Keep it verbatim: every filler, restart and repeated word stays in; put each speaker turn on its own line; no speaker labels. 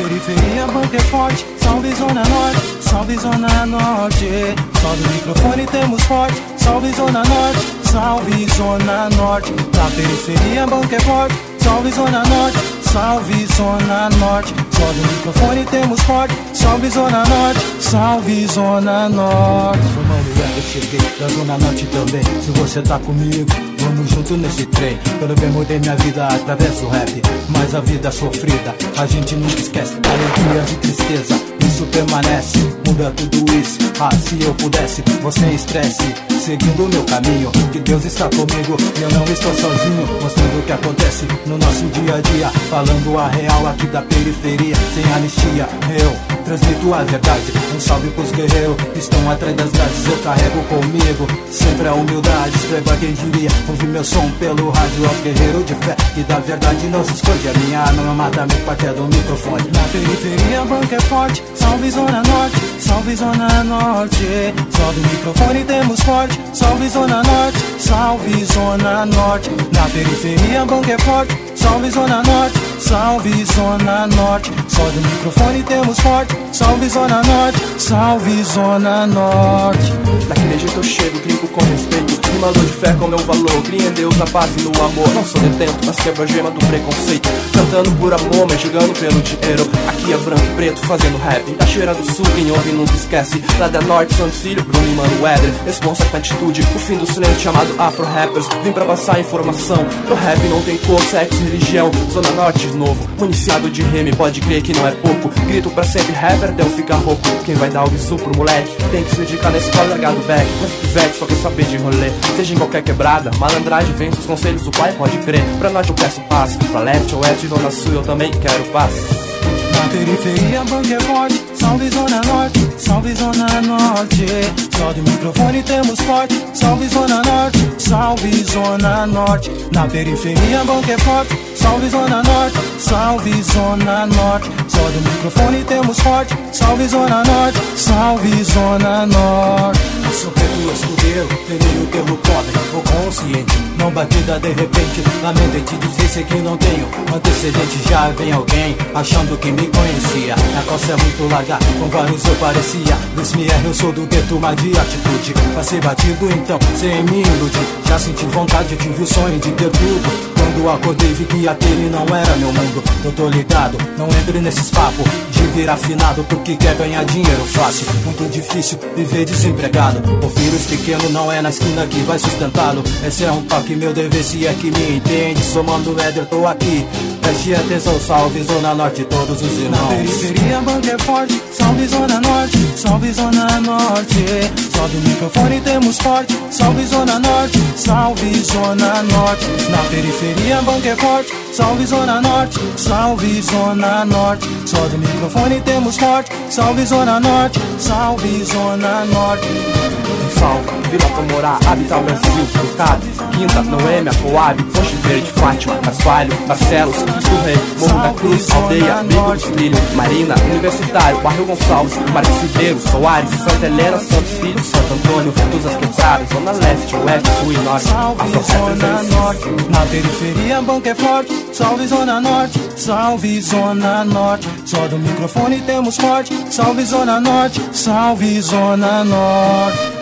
periferia, banco é forte. Salve Zona Norte, salve Zona Norte. Só do microfone temos forte. Salve Zona Norte, salve Zona Norte. Na periferia, banco é forte. Salve Zona Norte, salve Zona Norte. Só do microfone temos forte. Salve Zona Norte, salve Zona Norte. Irmão, eu cheguei da Zona Norte também. Se você tá comigo, vamos junto nesse trem. Pelo bem mudei minha vida através do rap. Mas a vida é sofrida, a gente nunca esquece. Alegria e tristeza, isso permanece. Muda tudo isso, ah, se eu pudesse. Você em estresse, seguindo o meu caminho. Que Deus está comigo e eu não estou sozinho. Mostrando o que acontece no nosso dia a dia. Falando a real aqui da periferia. Sem anistia, eu transmito a verdade. Um salve pros guerreiros que estão atrás das grades. Eu carrego comigo sempre a humildade. Escreva quem diria, ouvir meu som pelo rádio. Aos guerreiros de fé e da verdade não se esconde. A minha arma mata meu quartel do microfone. Na periferia, banco é forte. Salve Zona Norte, salve Zona Norte. Só do microfone temos forte. Salve Zona Norte, salve Zona Norte. Na periferia, banco é forte. Salve Zona Norte, salve Zona Norte. Só do microfone temos forte. Salve Zona Norte, salve Zona Norte.
Daquele jeito eu chego, brinco com respeito. Rimador de fé com meu valor. Cria em Deus, na paz e no amor. Não sou detento, mas quebro a gema do preconceito. Cantando por amor, mas jogando pelo dinheiro. Aqui é branco e preto fazendo rap. Tá cheirando sul, quem ouve nunca esquece. Lá da Norte, Santos Filho, Bruno e Mano Weather. Responsa com atitude, o fim do silêncio chamado Afro Rappers. Vim pra passar informação. Pro rap não tem cor, sexo, religião. Zona Norte de novo, municiado de reme. Pode crer que não é pouco. Grito pra sempre rapper até eu ficar rouco. Quem vai dar o bisu pro moleque tem que se dedicar na escola, largar do back. Mas pivete só quer saber de rolê. Seja em qualquer quebrada, malandragem vem os conselhos do pai, pode crer. Pra norte eu peço paz, pra leste, oeste, zona sul eu também quero paz.
Na periferia, banco é forte. Salve Zona Norte, salve Zona Norte. Só do microfone temos forte. Salve Zona Norte, salve Zona Norte. Na periferia, banco é forte. Salve Zona Norte, salve Zona Norte. Só do microfone temos forte. Salve Zona Norte, salve Zona Norte. Sou preto e escudeiro, vermelho pelo pobre, ou consciente, não batida de repente. Lamento em te dizer, sei que não tenho antecedente. Já vem alguém achando que me conhecia. A calça é muito larga, com vários eu parecia. Luiz Mier, eu sou do gueto, mas de atitude. Passei batido então, sem me iludir. Já senti vontade, tive o sonho de ter tudo. Quando acordei vi que aquele não era meu mundo. Eu tô ligado, não entre nesses papos de vir afinado, porque quer ganhar dinheiro fácil. Muito difícil viver desempregado. O vírus pequeno não é na esquina que vai sustentá-lo. Esse é um toque, meu dever, se é que me entende. Somando Éder, tô aqui. Preste atenção, salve Zona Norte, todos os irmãos. Na periferia, banco é forte. Salve Zona Norte, salve Zona Norte. Só do microfone temos forte. Salve Zona Norte, salve Zona Norte. Na periferia, banco é forte. Salve Zona Norte, salve Zona Norte. Só do microfone temos forte. Salve Zona Norte, salve Zona Norte.
Salve, Vila Pomorá, habitar o Brasil, Frucado, Quinta, Noêmia, Coab, Poxa Verde, Fátima, Carvalho, Barcelos, Cristo Rei, Morro da Cruz, Aldeia, Bico do Filho, Marina, Universitário, Barrio Gonçalves, Marques Ribeiro, Soares, Santa Helena, Santos Filho, Santo Antônio, Ventos Quebradas, Zona Leste, Oeste, Sul e Norte.
Salve Zona Norte, na periferia, banco é forte. Salve Zona Norte, salve Zona Norte. Só do microfone temos forte. Salve Zona Norte, salve Zona Norte.